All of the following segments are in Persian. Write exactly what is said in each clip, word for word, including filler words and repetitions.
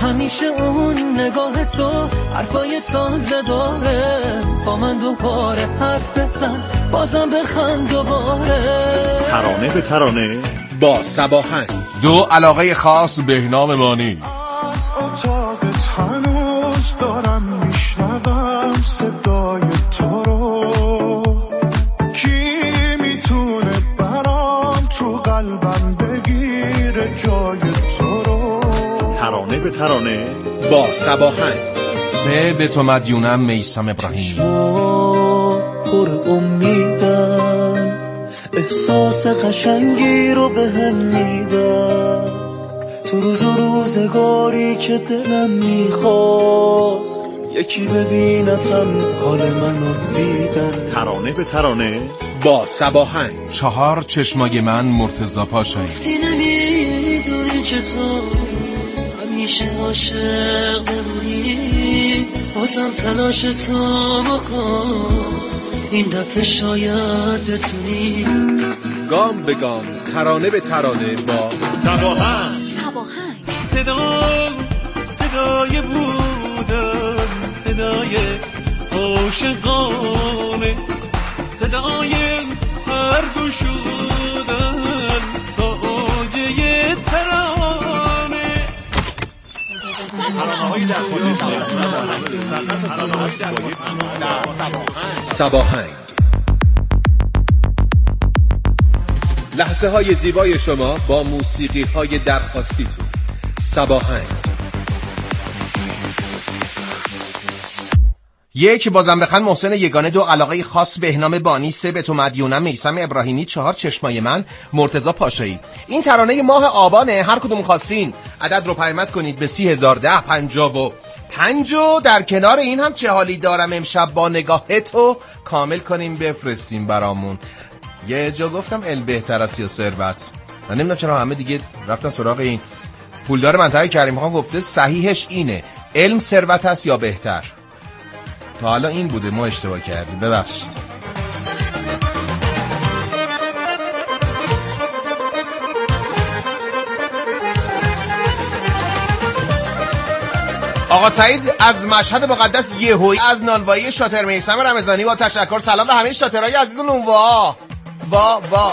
همیشه اون نگاه تو حرفای تازه داره. با من دوباره حرف بزن بازم بخند دوباره. ترانه به ترانه با صباهنگ. دو علاقه خاص بهنام بانی. از اتاقت هنوز دارم میشنوم صدای تو رو. کی میتونه برام تو قلبم بگیره جای تو رو. ترانه به ترانه با صباهنگ. سه به تو مدیونم میثم ابراهیمی. پر امیدن احساس قشنگی رو به هم میدن. تو روز و روزگاری که دلم میخواست یکی ببینتم حال منو دیدن. ترانه به ترانه با صباهنگ. چهار چشمای من مرتضی پاشایی. گفتی نمیدونی که تو همیشه عاشق بمونی. بازم تلاش تو بکن این دفعه شاید بتونی. گام به گام ترانه به ترانه با صباهنگ. صباهنگ. صدا صدای بودن صدای عاشقانه. صدای هر گوش شدن تا اوجه ترانه. صباهنگ. لحظه های زیبای شما با موسیقی های درخواستیتون. صباهنگ. یک بازم بخند محسن یگانه. دو علاقه خاص بهنام بانی. سه به تو مدیونم میثم ابراهیمی. چهار چشمای من مرتضی پاشایی. این ترانه ماه آبانه. هر کدوم خواستین عدد رو پیمت کنید به سی هزار ده پنجاه و پنج و در کنار این هم چه حالی دارم امشب با نگاهتو کامل کنیم بفرستیم برامون. یه جا گفتم ال بهتر است یا ثروت. من نمیدونم چرا همه دیگه رفتن سراغ این. پولدار منطقه کریم خان گفته صحیحش اینه علم ثروت است یا بهتر. تا حالا این بوده، ما اشتباه کردیم، ببخشید. آقا سعید از مشهد مقدس یهویی از نانوایی شاتر میثم رمضانی با تشکر. سلام به همه شاترهای عزیز و نونوا. وا وا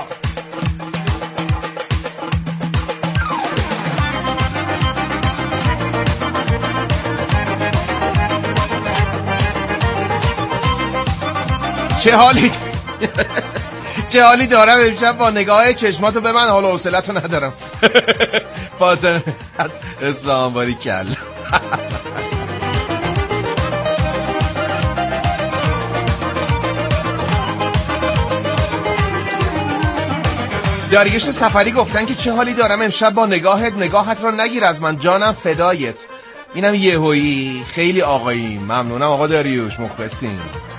چه حالی چه حالی دارم امشب با نگاه چشماتو به من. حالا حوصله‌تو ندارم. فاطمه از اسلام باری کل. داریوش سفری گفتن که چه حالی دارم امشب با نگاهت. نگاهت را نگیر از من جانم فدایت. اینم یهویی. خیلی آقایی. ممنونم آقا داریوش، مخلصیم.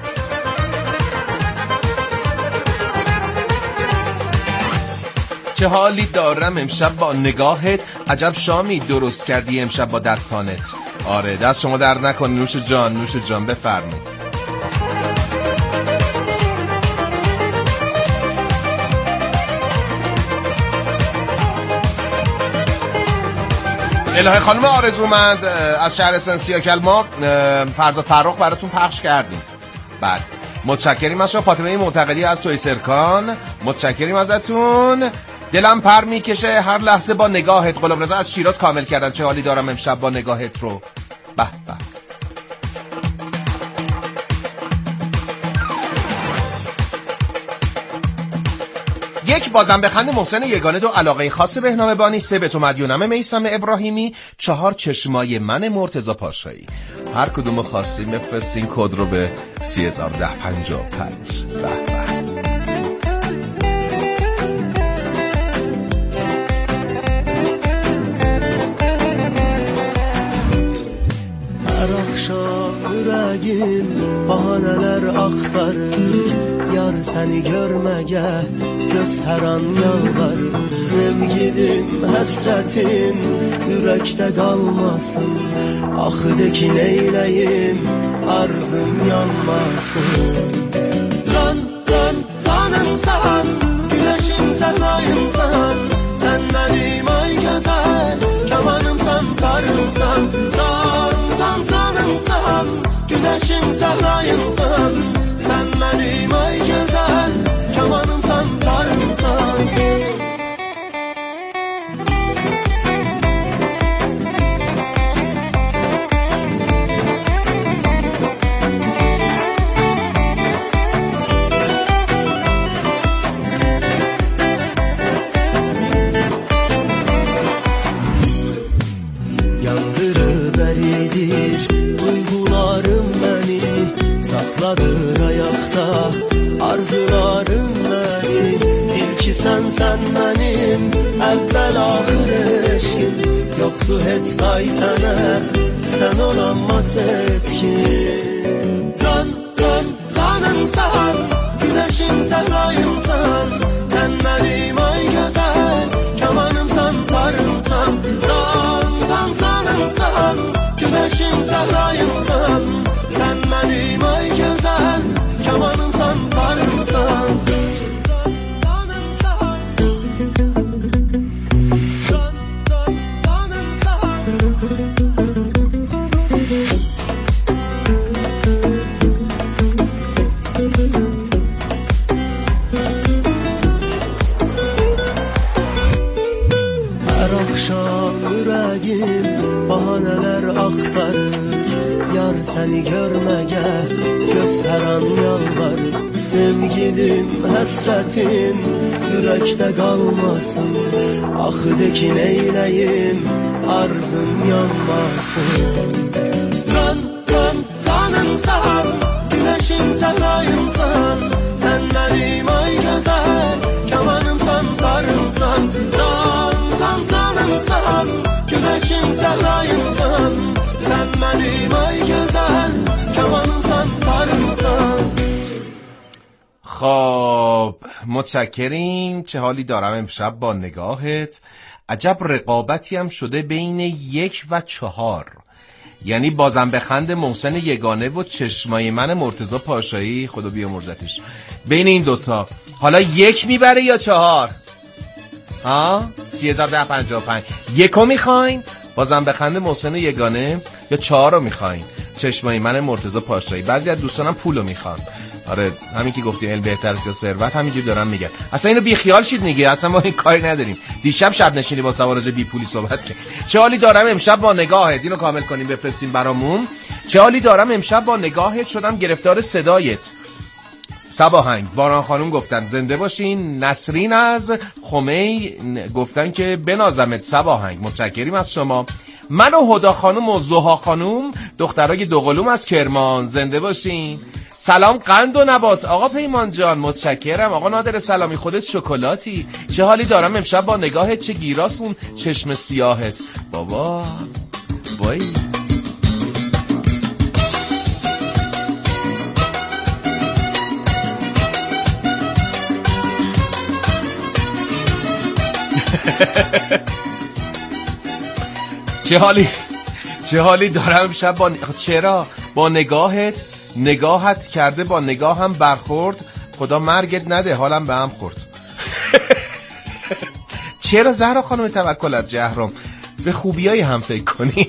چه حالی دارم امشب با نگاهت. عجب شامی درست کردی امشب با دستانت. آره دست شما درد نکنه. نوش جان نوش جان. بفرمایید. الهه خانم آرزومند از شهرستان سیاکل ما فرزاد فرخ براتون پخش کردیم. بعد متشکریم از شما. فاطمه معتقدی از توی سرکان متشکریم ازتون. دلم پر میکشه هر لحظه با نگاهت. غلام رضا از شیراز کامل کردن چه حالی دارم امشب با نگاهت رو. به به. یک بازم بخند محسن یگانه. دو علاقه خاص بهنام بانی. سه به تو مدیونم میثم ابراهیمی. چهار چشمای من مرتضی پاشایی. هر کدوم خواستیم بفرستین کد رو به سی هزار ده پنجاه و پنج. به به. Yüreğim bahaneler aktarır. Yar seni görmeye göz her an yalvarır. Sevgilim hasretin yürekte kalmasın. Ah de ki neyleyim arzım yanmasın. Can can tanımsan güneşim sen ayımsan. Sen benim ay güzel kemanımsan. barımsan, can canımsan, güneşim səhrayımsan. Sen benim ay güzel, kemanımsan, tarımsan. Sakladır ayakta arzularım beni. Bil ki sen sen benim evvel ahir eşkim. Yoktu hiç say sana, sen olamaz etkin. Can can canımsan, güneşim səhrayımsan. Sen benim ay güzel, kemanımsan, tarımsan. Can can canımsan, güneşim səhrayımsan. Sen benim ay güzel, kemanımsan, tarımsan. Canımsan, can can canımsan. Her akşam yüreğim bahaneler aktarır. Yar seni görmeye göz her an yalvarır. Sevgilim hasretin yürekte kalmasın. Ah de ki neyleyim arzın yanmasın. Can can canımsan, güneşim səhrayımsan. Sen benim ay güzel, kemanımsan, tarımsan. Can can canımsan, güneşim səhrayımsan. Sen benim ay güzel, kemanımsan, tarımsan. خب متشکریم. چه حالی دارم امشب با نگاهت. عجب رقابتی هم شده بین یک و چهار، یعنی بازم بخند محسن یگانه و چشمای من مرتضی پاشایی، خدا بیامرزتش. بین این دوتا حالا یک میبره یا چهار؟ ها؟ سی هزار ده پنجاه و پنج. یکو میخواین بازم بخند محسن یگانه یا چهار رو میخواین چشمای من مرتضی پاشایی؟ بعضی از دوستانم پولو میخوان. آره همین که گفتیم ال بهتر یا ثروت، همینجوری دارن میگن. اصلا اینو بی خیال شید دیگه، اصلا ما این کاری نداریم. دیشب شب نشینی با سوارج بی پولی صحبت کرد. چه حالی دارم امشب با نگاهت، اینو کامل کنیم بفرستین برامون. چه حالی دارم امشب با نگاهت، شدم گرفتار صدایت. صباهنگ باران خانم گفتن زنده باشین. نسرین از خمی گفتن که بنازمت صباهنگ. متشکریم از شما. من و هدا خانم و زها خانم دخترای دوقلوم از کرمان، زنده باشین. سلام قند و نبات آقا پیمان جان، متشکرم. آقا نادر سلامی خودت شکلاتی. چه حالی دارم امشب با نگاهت، چه گیراست اون چشم سیاهت. بابا بای چه حالی چه حالی دارم شب با چرا با نگاهت، نگاهت کرده با نگاه هم برخورد. خدا مرگت نده حالم به هم خورد. چرا زهرا خانم توکلت جهرم به خوبیای هم فکر کنی؟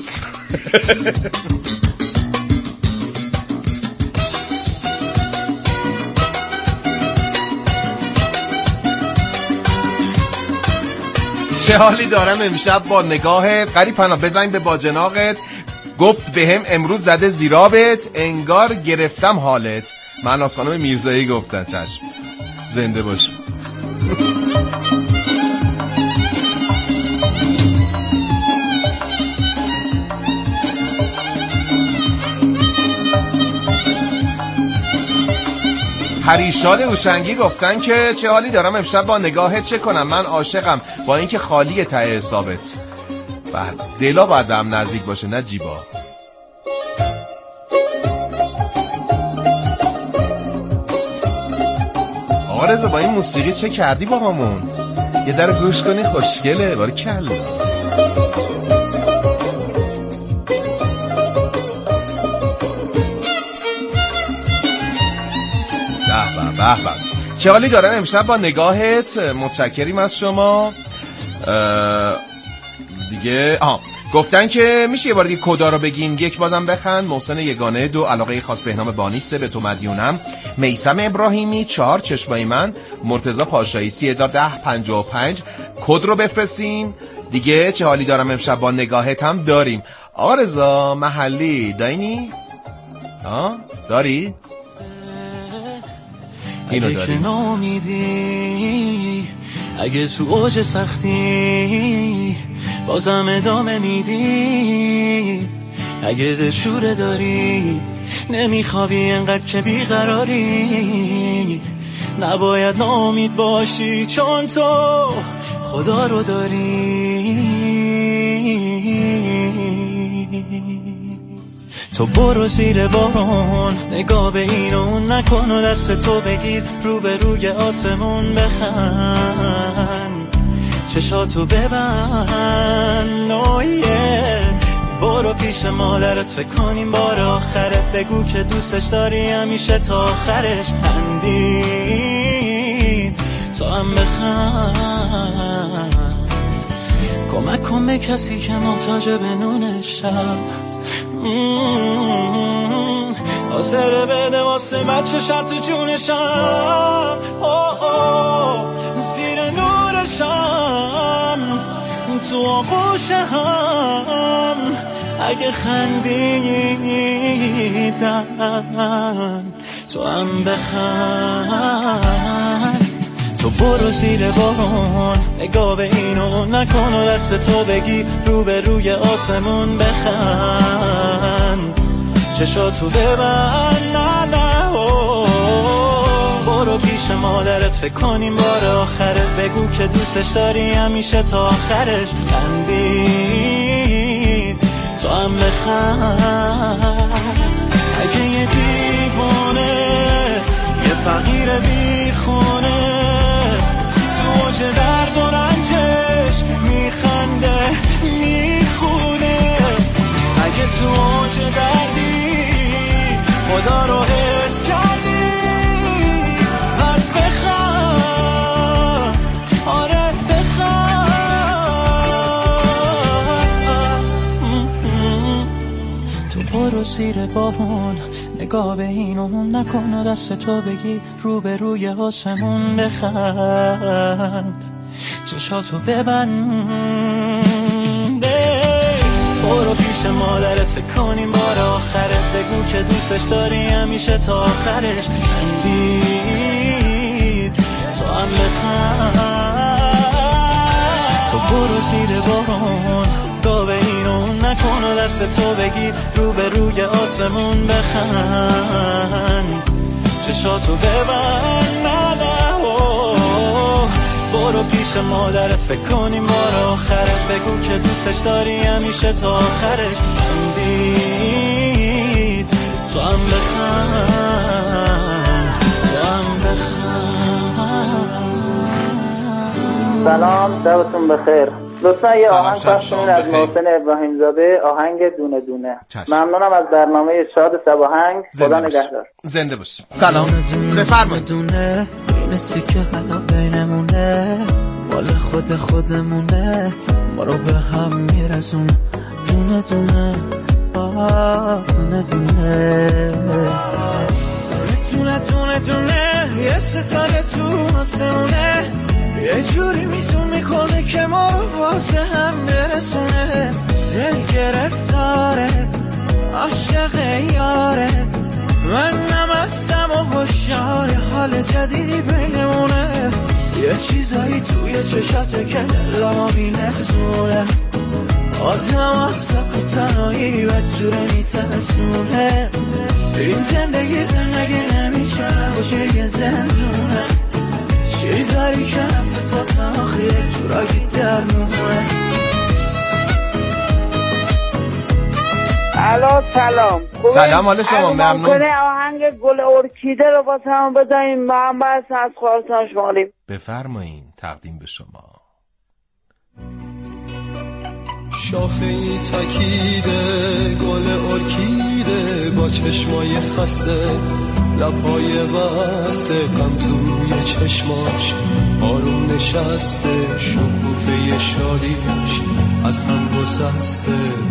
چه حالی دارم امشب با نگاهت. قریب پناه بزنگ به باجناقت. گفت بهم امروز زده زیرابت، انگار گرفتم حالت. مهناز خانم میرزایی گفتن چشم. زنده باش. پریشاد اوشنگی گفتن که چه حالی دارم امشب با نگاهت، چه کنم من عاشقم با اینکه خالی ته حسابت. بله دلا باید به هم نزدیک باشه نه جیبا. آقا رضا با این موسیقی چه کردی با همون؟ یه ذره گوش کنی خوشگله. باری کل به به. چه حالی دارم امشب با نگاهت. متشکریم از شما. دیگه آها گفتن که میشه یه بار دیگه کدا رو بگین. یک بازم بخند، محسن یگانه. دو علاقه خاص بهنام بانی. سه به تو مدیونم میثم ابراهیمی. چهار چشمای من مرتضی پاشایی. سی هزار ده پنجاه و پنج کد رو بفرستین دیگه. چه حالی دارم امشب با نگاهت هم داریم. آقا رضا محلی داینی؟ ها داری؟ اینو اگه داری. که نامیدی، اگه تو اوج سختی بازم ادامه میدی، اگه دلشوره داری نمیخوابی انقدر که بیقراری، نباید ناامید باشی چون تو خدا رو داری. تو برو زیر بارون، نگاه به این و اون نکن و دست تو بگیر رو به روی آسمون بخند، چشاتو ببند نویه. برو پیش مادرت فکر کنیم بار آخرت، بگو که دوستش داری همیشه تا آخرش. خندید تو هم بخند، کمک کن به کسی که محتاج به نون شب، حاضر بده واسه بچه شرط جونشم. زیر نورشم تو آغوش هم، اگه خندیدن تو هم بخند. تو برو زیر بارون، نگاه به این و نکن و دست تو بگی رو به روی آسمون بخند، چشاتو ببند نه نه. برو پیش مادرت فکر کنیم بار آخرت، بگو که دوستش داری همیشه تا آخرش. خندید تو هم بخند. اگه یه دیوانه یه فقیر بیخونه تو اوج درد و رنجش میخنده میخونه، اگه تو اوج دردی خدا رو حس کردی پس بخند، آره بخند. تو برو زیر بارون، نگاه به این و اون نکن و دست تو بگی رو به روی آسمون بخند، چشاتو ببند. برو پیش مادرت فکر کنیم بار آخرت، بگو که دوستش داری همیشه تا آخرش. خندید تو هم بخند. تو برو زیر بارون، نگاه به این و اون نکن و دست تو بگی رو به روی آسمون بخند، چشاتو ببند نه نه. برو پیش مادرت فکر کنیم بار آخرت، بگو که دوستش داری همیشه تا آخرش. خندید تو هم بخند، تو هم بخند. سلام، شبتون بخیر. لطفا یه آهنگ پخش کنید از محسن ابراهیم زاده، آهنگ دونه دونه. ممنونم از برنامه شاد سباهنگ. خدا نگهدار. زنده باش. سلام، بفرمایید. دونه مثل که حالا بینمونه، مال خود خودمونه، ما رو به هم میرسون. دونه دونه آه دونه دونه دونه دونه دونه یه ستاره تو آسمونه، یه جوری میزون میکنه که ما رو باز به هم برسونه. دل گرفتاره عاشق یاره، من نمستم و هوشیار حال جدیدی بینمونه. یه چیزایی توی چشاته که دلمو میلرزونه، آدم از سکوتنایی و جوره میترسونه. این زندگی زندگی نمیشه باشه یه زندونه، چی داری که نفساتم آخه یک جورایی درمونه. الو سلام. سلام، حال شما؟ ممنون. کنه آهنگ گل ارکیده رو با تمام بزنیم. من بس از خواستان شمالیم. بفرمایین، تقدیم به شما. شاخه ای تکیده گل ارکیده، با چشمای خسته لبهای بسته، غم توی چشماش آروم نشسته، شکوفه شالیش از هم گسسته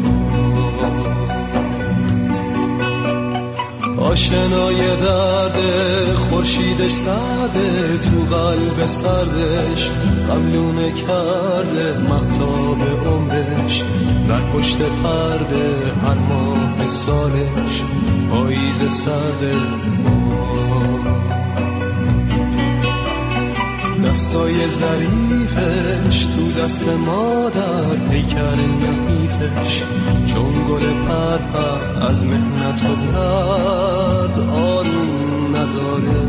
آشنای درد خورشیدش سرده تو قلب سردش غملونه کرده مهتاب عمرش در پشت پرده هر ماه سالش پاییز سرده دستای ظریفش تو دست مادر پیکر نحیفش چون گل پرپر از مهنت و درد آروم نداره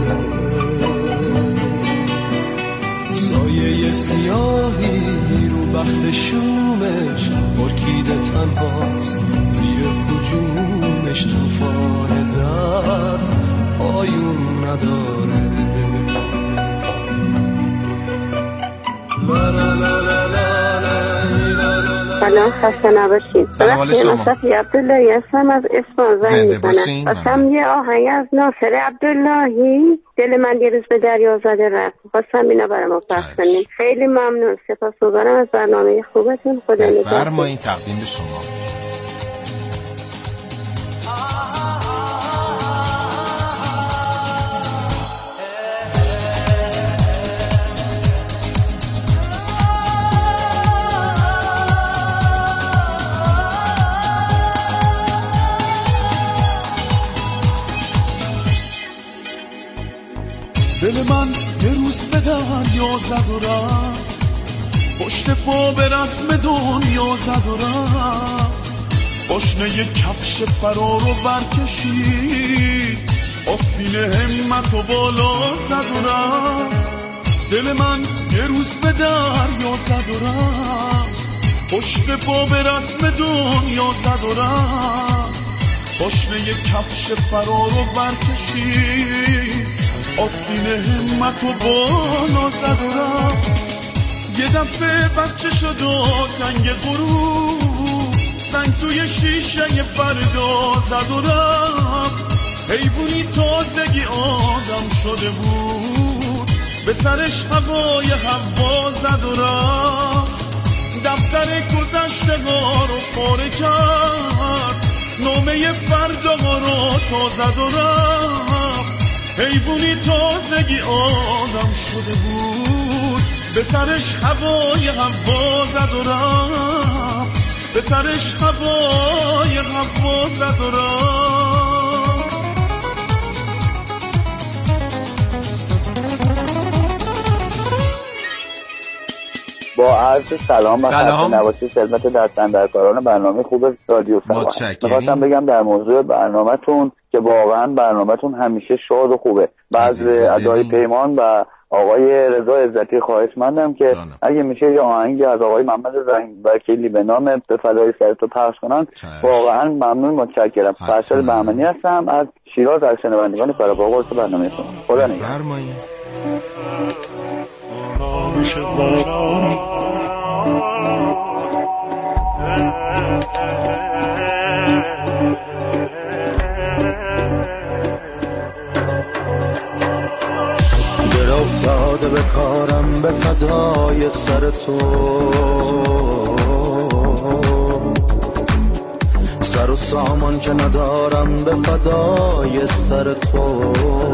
سایه سیاهی رو بخت شومش ارکیده تنهاست زیر هجومش توفان درد پایون نداره سلام خسته نباشید. سلام علیکم. من صفی عبداللهی هستم از اصفهان زنگ میزنم. خواستم یه آهنگ از ناصر عبداللهی دل من یه روز به دریا زده رفت خواستم اینا برام پخش کنید. خیلی ممنون. سپاسگزارم از برنامه خوبتون. خدا نگهدار. بفرمایید. تقدیم به شما. دل من یه روز به دریا زد و رفت پشت پا به رسم دنیا زد و رفت پاشنه یه کفش فرار رو برکشید آستین همت و بالا زد و رفت دل من یه روز به دریا زد و رفت پشت پا به رسم دنیا زد و رفت پاشنه یه کفش فرار رو برکشید آستین همت و بالا زد و رفت یه دفعه بچه شد و تنگ غروب سنگ توی شیشه فردا زد و رفت حیوانی تازگی آدم شده بود به سرش هوای هوا زد و رفت دفتر گذشته ها رو پاره کرد نامه فردا ها رو تا زد و رفت حیوانی تازگی آدم شده بود به سرش هوای هوا زد و رفت به سرش هوای هوا زد و رفت با عرض سلام و خسته نباشید خدمت دستاندرکاران برنامه خوب رادیو سبا. می‌خواستم بگم در موضوع برنامه‌تون که واقعا برنامه‌تون همیشه شاد و خوبه. بعض ادای پیمان و آقای رضا عزتی خواهشمندم که دانم. اگه میشه یه آهنگی از آقای محمد زنگ وکیلی به نام به فدای سرتو پخش کنن واقعا ممنون متشکرم. فرشاد بهمنی هستم از شیراز از شنوندگان فراپاقرص برنامه شما. خدا نگهدار. دل افتاده به کارم به فدای سر تو سر و سامان که ندارم به فدای سر تو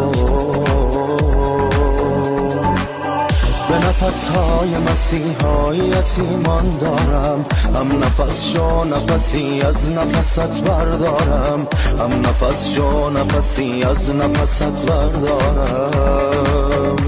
به نفسهای مسیحای یتیمان دارم هم نفس شو نفسی از نفست بردارم هم نفس شو نفسی از نفست بردارم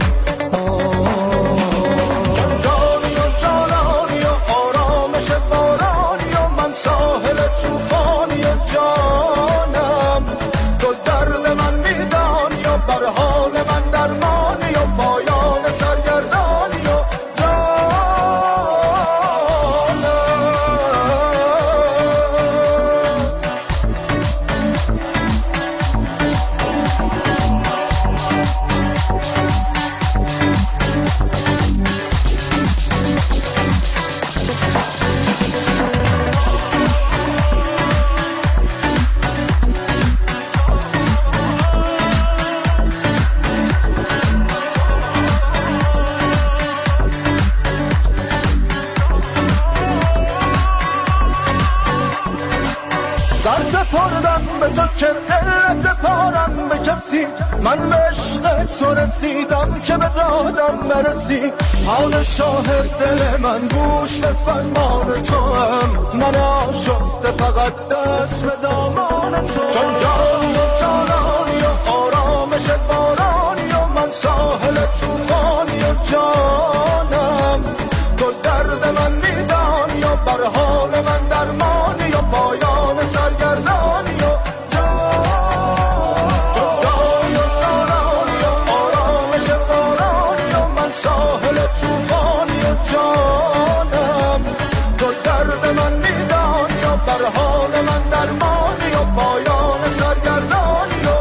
جانی و جانانی و آرامش بارانی و من ساحل توفانی و جانم تو درد من میدانی و بر حال من درمانی و پایان سرگردانی و جانم سر سپردم به تو که دل سپارم به کسی من به عشق تو رسیدم که به دادم برسی پادشاه دل من گوش به فرمان تو هم من آشفته فقط دست به دامان تو چون جانی و جانانی و آرامش بارانی و من ساحل توفانی و جانم تو درد من میدانی و بر حال من درمانی و پایان سرگردانی و جانی و جانانی و آرامش بارانی و من ساحل توفانی و جانم تو درد من میدانی و بر حال من درمانی و پایان سرگردانی و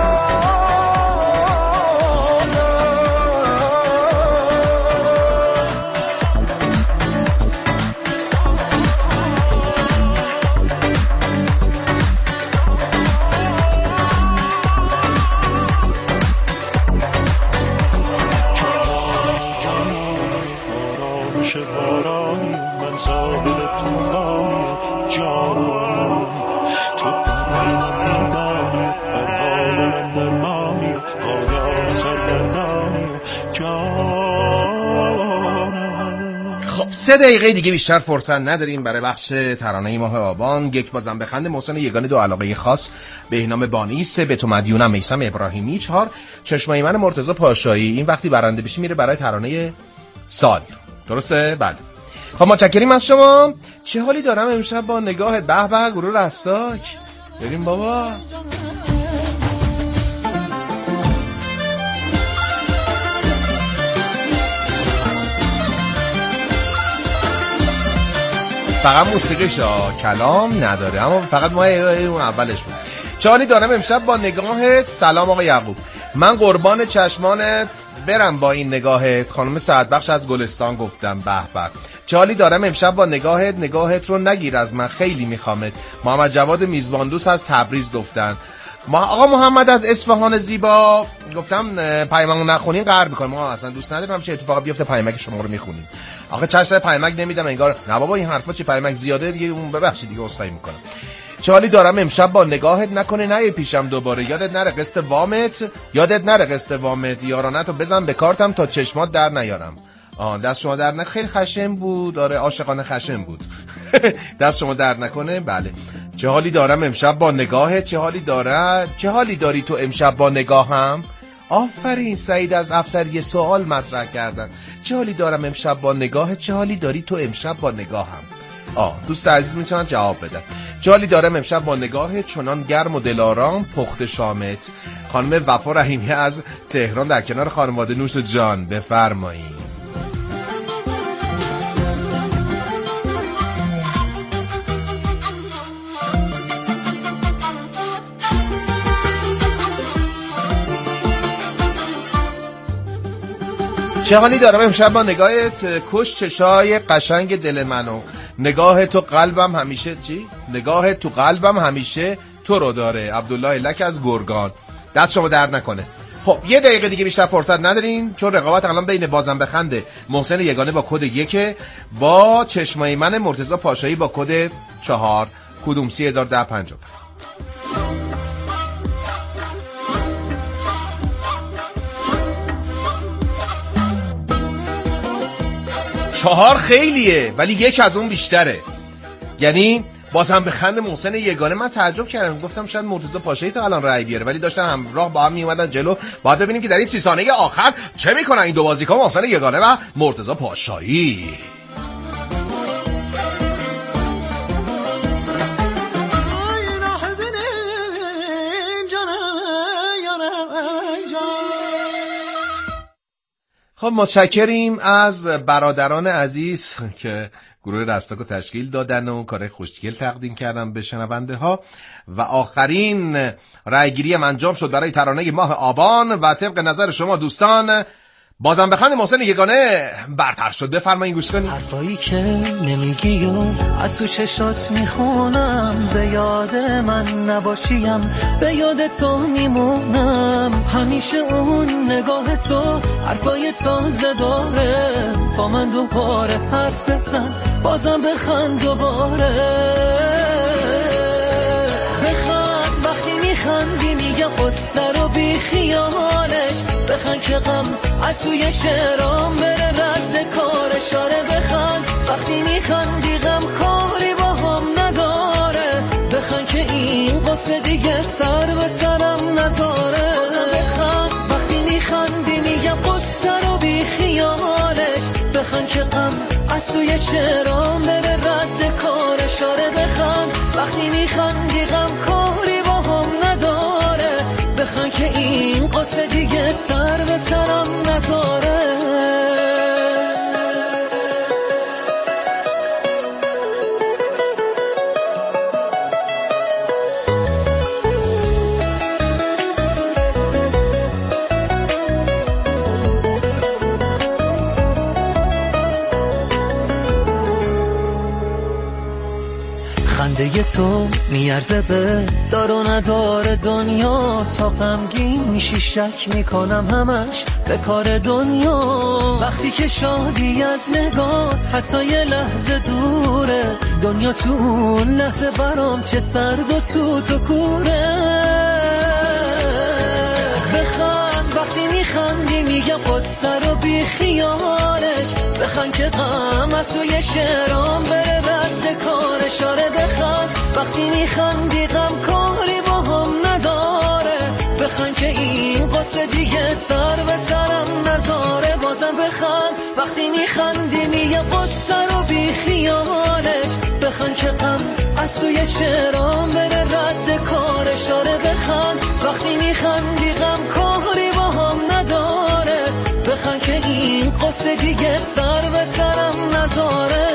سه دقیقه دیگه بیشتر فرصت نداریم برای بخش ترانه ماه آبان. یک بازم بخند محسن یگانه، دو علاقه خاص بهنام بانی، سه به تو مدیونم میثم ابراهیمی، چهار چشمای من مرتضی پاشایی. این وقتی برنده بشی میره برای ترانه سال. درسته؟ بله. خب متشکریم از شما. چه حالی دارم امشب با نگاه به به گروه رستاک. بریم بابا. فقط موسیقیش کلام نداره اما فقط ما اون اولش بود. چالی دارم امشب با نگاهت. سلام آقا یعقوب، من قربان چشمانت برم با این نگاهت. خانم سعدبخش از گلستان گفتم به به. چالی دارم امشب با نگاهت، نگاهت رو نگیر از من خیلی میخوامت. محمد جواد میزبان دوست از تبریز گفتن. ما آقا محمد از اصفهان زیبا گفتم پیاممو نخونین قهر میکنم. ما اصلا دوست ندارم چه اتفاقی بیفته پیامک شما رو میخونیم. آخه چشم پیامک نمیدم انگار نه بابا این حرفا چه پیامک زیاده دیگه اون ببخشید دیگه عذرخواهی میکنم. چالی دارم امشب با نگاهت نکنه نه پیشم دوباره. یادت نره قسط وامت، یادت نره قسط وامت. یارانتو بزن به کارتم تا چشمات در نیارم. آه دست شما در نه. خیلی خشن بود. آره عاشقانه خشن بود. دست شما در نکنه. بله. چه حالی دارم امشب با نگاهت. چه حالی داره چه حالی داری تو امشب با نگاهم. آفرین سعید از افسر یه سوال مطرح کردن. چه حالی دارم امشب با نگاهت. چه حالی داری تو امشب با نگاهم. آه دوست عزیز میتونن جواب بدن. چه حالی دارم امشب با نگاهت. چنان گرم و دلارام پخت شامت. خانم وفا رحیمی از تهران در کنار خانواده نوش جان. بفرمایید. چه حالی دارم امشب با نگاهت. کش چشای قشنگ دل منو. نگاه تو قلبم همیشه چی؟ نگاه تو قلبم همیشه تو رو داره. عبدالله لک از گرگان. دست شما درد نکنه. خب یه دقیقه دیگه بیشتر فرصت ندارین چون رقابت الان بین بازم بخنده محسن یگانه با کد یک با چشمای من مرتضی پاشایی با کد چهار. کدوم سی هزار ده پنجاه. چهار خیلیه ولی یک از اون بیشتره. یعنی بازم به خند محسن یگانه من تعجب کردم. گفتم شاید مرتضی پاشایی تا الان رای بیاره ولی داشتن همراه با هم می اومدن جلو. باید ببینیم که در این سی ثانیه آخر چه میکنن این دو بازیکن محسن یگانه و مرتضی پاشایی. خب متشکریم از برادران عزیز که گروه رستاکو تشکیل دادن و کار خوشگل تقدیم کردن به شنونده ها و آخرین رأیگیری هم انجام شد برای ترانه ماه آبان و طبق نظر شما دوستان بازم بخند محسن یگانه برتر شد. بفرمایید گوش کنید. حرفایی که نمیگی و از تو چشات میخونم، به یاد من نباشیم به یاد تو میمونم، همیشه اون نگاه تو حرفای تازه داره، با من دوباره حرف بزن بازم بخند دوباره. قصه رو بی خیالش بخند که غم از توی شعرام بره رد کارش. آره بخند وقتی میخندی غم کاری با هم نداره. بخند که این قصه دیگه سر به سرم نذاره. بازم بخند وقتی میخندی میگم قصه رو بی خیالش بخند که غم از توی شعرام بره رد کارش. آره بخند وقتی میخندی غم کاری با هم نداره. بخند که این قصه دیگه سر به سرم نذاره. خنده تو میارزه به دار و نداره دنیا. تا غمگین میشی شک میکنم همش به کار دنیا. وقتی که شادی از نگات حتی یه لحظه دوره. دنیا تو اون لحظه برام چه سرد و سوت و کوره. بخند وقتی میخندی میگم قصه رو بی خیالش بخند که غم از توی شعرام بره رد کارش. آره بخند وقتی میخندی غم کاری با هم نداره. بخند که این قصه دیگه سر به سرم نذاره. بازم بخند وقتی میخندی میگم قصه رو بی خیالش بخند که غم از توی شعرام بره رد کارش. آره بخند وقتی میخندی غم کاری با هم نداره. بخند که این قصه دیگه سر به سرم نذاره.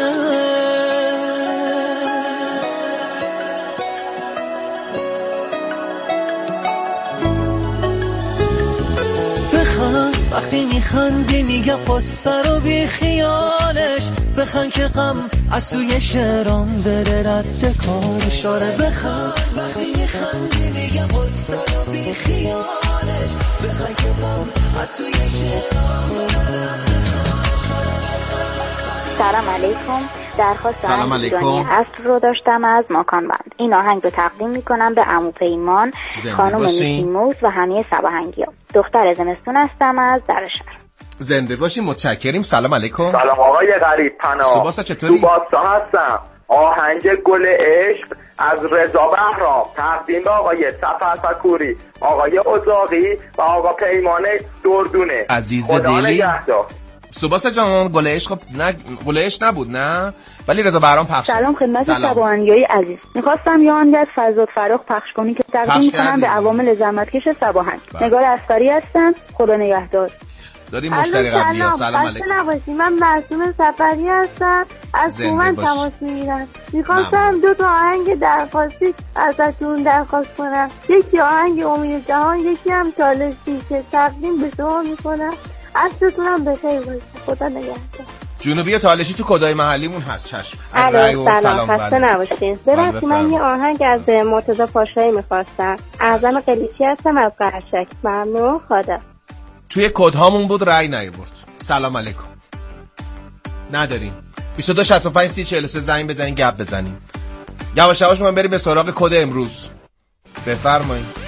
بخند وقتی میخندی میگه قصه رو بی خیالش بخند که غم از توی شعرام بره رد کارش. آره بخند وقتی میخندی میگه قصه رو بی خیالش بخند که غم از توی شعرام بره رد کارش. سلام علیکم. درخواست آهنگ عصر رو داشتم از ماکان بند. این آهنگ رو تقدیم میکنم به عمو پیمان، خانم میشیموز و همه سباهنگی ها. دختر زمستون هستم از درشهر. زنده باشیم. متشکریم. سلام علیکم. سلام آقای غریب پناه. سوباسا چطوری؟ سوباسا هستم. آهنگ گل عشق از رضا بهرام تقدیم به آقای سفر فکوری، آقای ازاقی و آقا پیمان دردونه. عزیز دلی. سوباسا جان گل عشق نه گل عشق نبود نه ولی رضا بهرام پخش. سلام خدمت سباهنگیای عزیز. می‌خواستم یه آهنگ از فرزاد فراخ پخش کنی که تقدیم می‌کنم به عوامل زحمتکش سباهنگ. نگار اسکاری هستم. خدا نگهدار. دادیم مشتری قبلی ها. سلام علیکم. نباشید. من معصوم سفری هستم از کومن تماس میگیرم. میخواستم دو تا آهنگ درخواستی ازتون درخواست کنم. یکی آهنگ امید جهان، یکی هم چالشی که تقدیم به شما میکنم. عصرتونم بخیر باشه. خدا نگهدار. جنوبی تالشی تو کدای محلیمون هست. چشم. سلام. سلام. خسته نباشین. ببخشید من یه آهنگ از مرتضی پاشایی میخواستم. اعظم قلیچی هستم از قرشک. ممنون. خدا. توی کدهامون بود رأی نیاورد. سلام علیکم. نداریم. بیست و دو شصت و پنج سی چهل و سه زنگ بزنین گپ بزنیم. یواش یواش ما بریم به سراغ کد امروز. بفرمایید.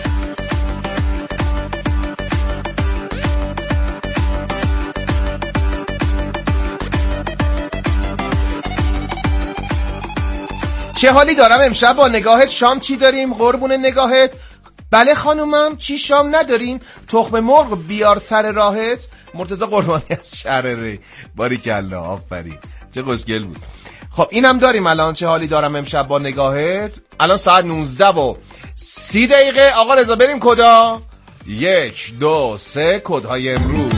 چه حالی دارم امشب با نگاهت؟ شام چی داریم قربون نگاهت؟ بله خانومم. چی شام نداریم؟ تخم مرغ بیار سر راهت. مرتضی قربانی از شرره. باریکلا آفرین. چه خوشگل بود. خب اینم داریم الان. چه حالی دارم امشب با نگاهت. الان ساعت نوزده و سی دقیقه. آقا رضا بریم کدا؟ یک دو سه کدهای امروز.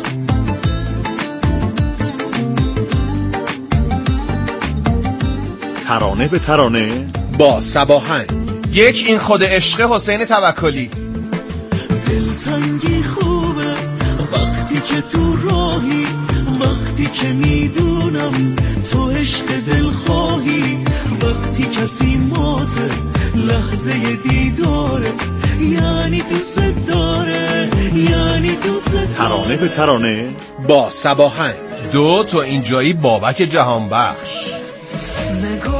ترانه به ترانه با سباهنگ. یک این خود عشق حسین توکلی. دلتنگی خوبه وقتی که تو راهی، وقتی که میدونم تو عشق دل خواهی، وقتی کسی ماته لحظه دیداره، یعنی دوست داره، یعنی دوست داره. ترانه به ترانه با سباهنگ. دو تو اینجایی بابک جهان بخش. نگاه